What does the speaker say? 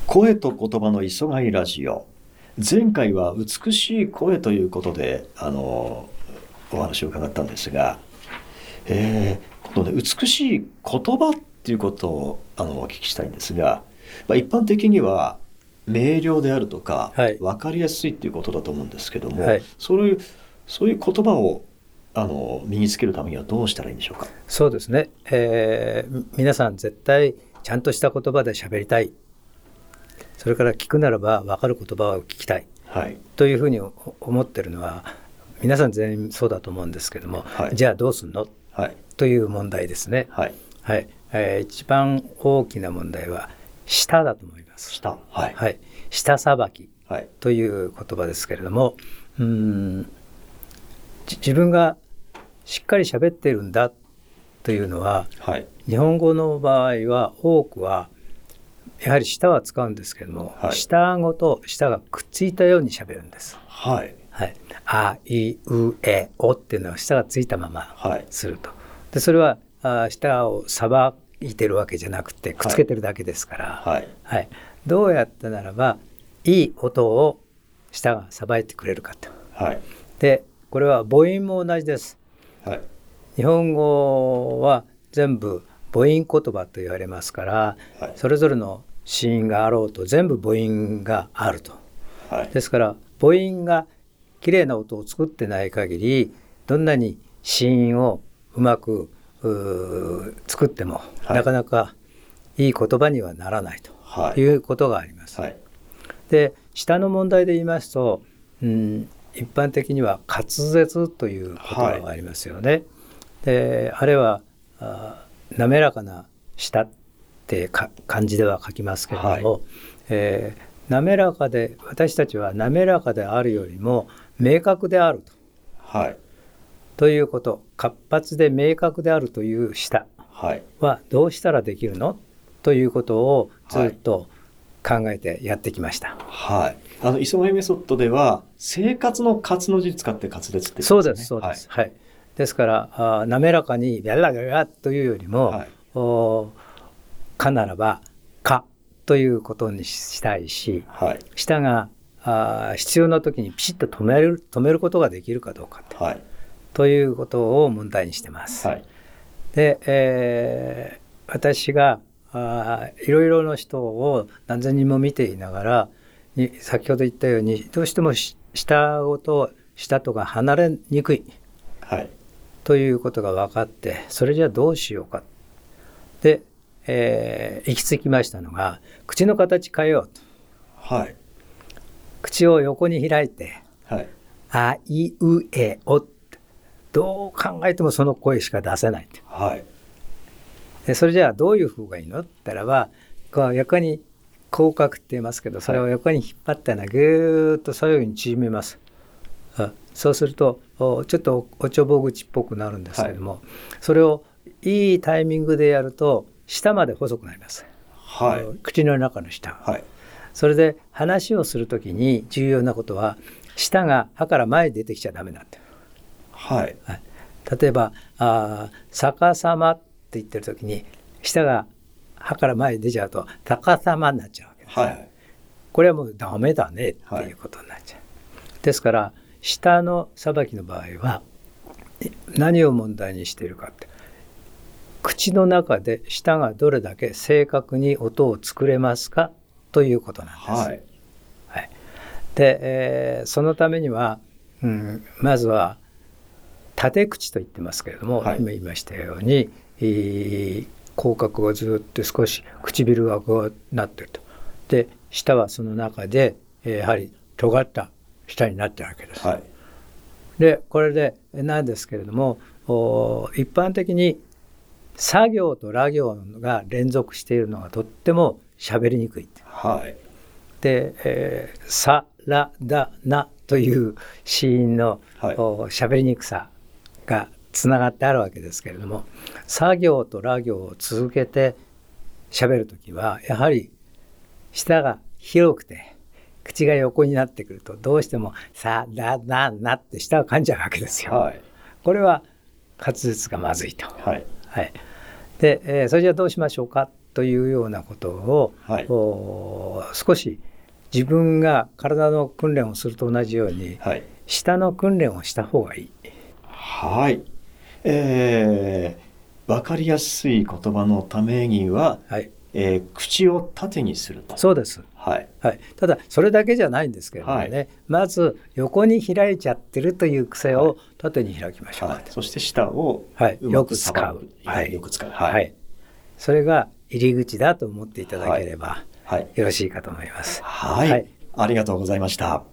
声と言葉の磯貝ラジオ。前回は美しい声ということでお話を伺ったんですが、今度ね、美しい言葉っていうことをお聞きしたいんですが、一般的には明瞭であるとか、 はい、 分かりやすいっていうことだと思うんですけども、 はい、 そういう言葉を身につけるためにはどうしたらいいんでしょうか。 そうですね、皆さん絶対ちゃんとした言葉で喋りたい、それから聞くならば分かる言葉を聞きたい、 はい、 というふうに思ってるのは皆さん全員そうだと思うんですけども、 はい、 じゃあどうすんの、 はい、 という問題ですね。 はいはい、一番大きな問題は舌だと思います。 舌、はい、 はい、舌さばきはい、 という言葉ですけれども、自分がしっかり喋っているんだというのは、 はい、 日本語の場合は多くはやはり舌は使うんですけども、 はい、 舌顎と舌がくっついたように喋るんです。 はい、 はい、あいうえおっていうのは舌がついたまますると、 はい、 でそれは舌をさばいてるわけじゃなくてくっつけてるだけですから、 はいはい、どうやったならばいい音を舌がさばいてくれるかと、 はい、 でこれは母音も同じです。 はい、 日本語は全部母音言葉と言われますから、 はい、 それぞれの子音があろうと全部母音があると、 はい、 ですから母音がきれいな音を作ってない限りどんなに子音をうまく作っても、 はい、 なかなかいい言葉にはならないということがあります。 はい、 で舌の問題で言いますと、一般的には滑舌という言葉がありますよね。はい、であれは滑らかな舌って漢字では書きますけれども、はい、滑らかで、私たちは滑らかであるよりも明確であると、 はい、 ということ、活発で明確であるという舌はどうしたらできるのということをずっと考えてやってきました。 はい、磯貝メソッドでは生活の活の字使って滑舌って言うんですね。 そうですそうです、はいはい、ですから滑らかにやらやらというよりも、はい、かならばかということにしたいし、はい、舌が必要な時にピシッと止めることができるかどうか、はい、ということを問題にしてます。はい、で、私がいろいろな人を何千人も見ていながら先ほど言ったようにどうしても舌ごと舌とが離れにくい、はい、ということが分かって、それじゃあどうしようかで、行き着きましたのが口の形変えようと、はい、口を横に開いて、はい、あいうえおってどう考えてもその声しか出せない、はい、でそれじゃあどういう風がいいのって言ったらば、こう横に口角って言いますけど、それを横に引っ張ったらぐーっと左右に縮めます。そうするとちょっとおちょぼ口っぽくなるんですけども、はい、それをいいタイミングでやると下まで細くなります、はい、口の中の下、はい、それで話をするときに重要なことは舌が歯から前に出てきちゃダメなんだ、はいはい、例えば逆さまって言ってるときに舌が歯から前に出ちゃうと高さまになっちゃうわけです、はい、これはもうダメだねっていうことになっちゃう、はい、ですから舌のさばきの場合は何を問題にしているかって、口の中で舌がどれだけ正確に音を作れますかということなんです、はいはい、で、そのためには、まずは縦口と言ってますけれども、はい、今言いましたように口角がずっと少し唇がこうなっていると、で舌はその中でやはり尖った舌になっているわけです、はい、でこれでなんですけれども、一般的に作業とラ行が連続しているのがとっても喋りにくい、はい、で、さらだなという子音の喋りにくさがつながってあるわけですけれども、作業とラ行を続けて喋るときはやはり舌が広くて口が横になってくるとどうしてもさらだなって舌を噛んじゃうわけですよ、はい、これは滑舌がまずいと、はいはい、で、それじゃあどうしましょうかというようなことを、はい、 少し自分が体の訓練をすると同じように、 はい、 舌の訓練をした方がいい。 はい、分かりやすい言葉のためには、はい、口を縦にすると。 そうです、 はいはい、ただそれだけじゃないんですけれどもね、はい、まず横に開いちゃってるという癖を縦に開きましょう、はい、 そして舌をよく使う、 よく使う、 はい、それが入り口だと思っていただければ、よろしいかと思います。 はい、ありがとうございました。